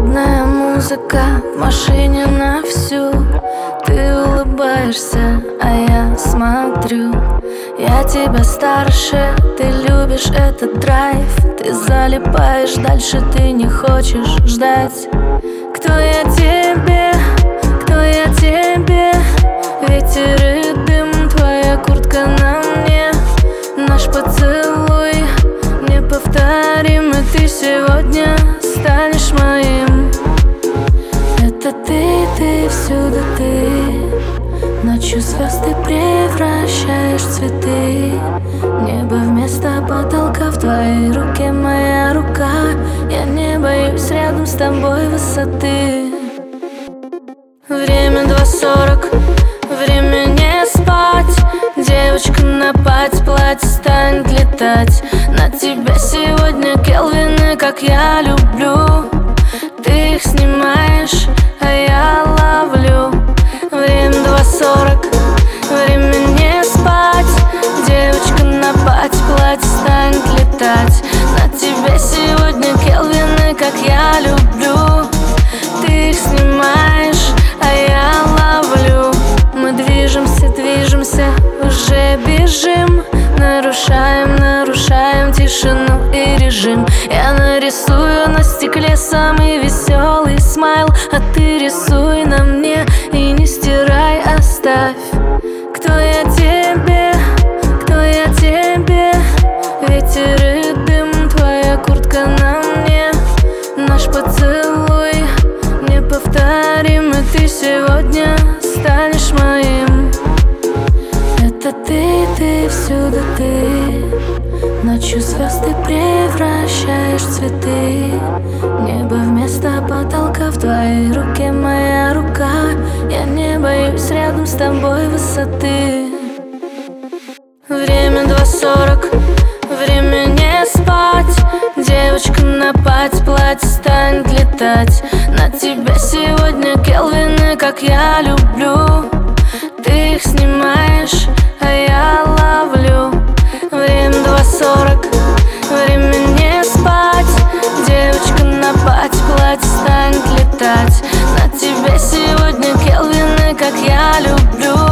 Холодная музыка в машине на всю. Ты улыбаешься, а я смотрю. Я тебя старше, ты любишь этот драйв. Ты залипаешь, дальше ты не хочешь ждать. Кто я тебе? Кто я тебе? Ветер и дым, твоя куртка на мне. Наш поцелуй неповторимый. Ты сегодня станешь моим. Это ты всюду ты. Ночью звезд ты превращаешь в цветы. Небо вместо потолка, в твоей руке моя рука. Я не боюсь рядом с тобой высоты. Время 2:40, время не спать. Девочка на платье станет летать. На тебя сегодня Келвины, как я люблю. Ты их снимаешь, а я ловлю. Время 2:40, время не спать. Девочка на платье станет летать. На тебя сегодня Келвины, как я люблю. Ты их снимаешь, а я ловлю. Мы движемся, уже бежим. Нарушаем тишину и режим. Я нарисую на стекле самый веселый смайл, а ты рисуй на мне и не стирай, оставь. Кто я тебе? Кто я тебе? Ветер и дым, твоя куртка на мне. Наш поцелуй неповторимый. Ты сегодня станешь моим. Это ты всюду ты. Ночью звезд ты превращаешь в цветы. Небо вместо потолка, в твоей руке моя рука. Я не боюсь рядом с тобой высоты. Время 2:40, время не спать. Девочка на платье станет летать. На тебя сегодня Келвины, как я люблю. Ты их снимаешь, а я ловлю. Время 2:40, время не спать. Девочка на платье станет летать. На тебя сегодня Келвины, как я люблю.